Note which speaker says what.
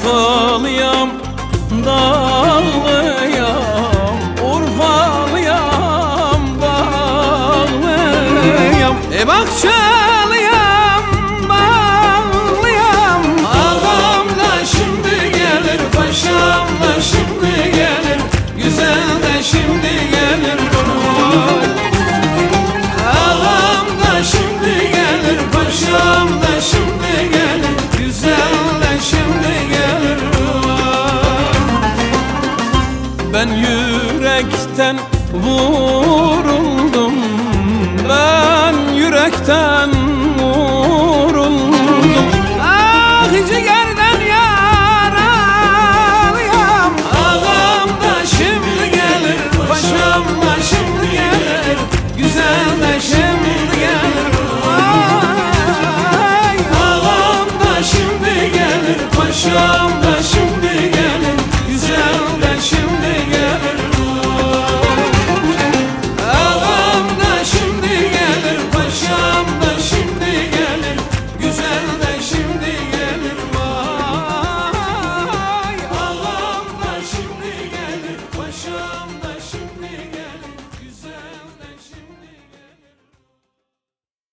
Speaker 1: Urfalıyam, dağlıyam, Urfalıyam, dağlıyam, Bakçalıyam, bağlıyam. Ağam da şimdi gelir, paşam da şimdi gelir, güzel de şimdi gelir. Ağam da şimdi gelir, paşam da şimdi gelir, güzel de şimdi gelir. Ben yürekten vuruldum, ben yürekten vuruldum. Ah ciğerden yaralıyam. Ağam da şimdi gelir, paşam da şimdi gelir, güzel de şimdi gelir. Ay, ağam da şimdi gelir, paşam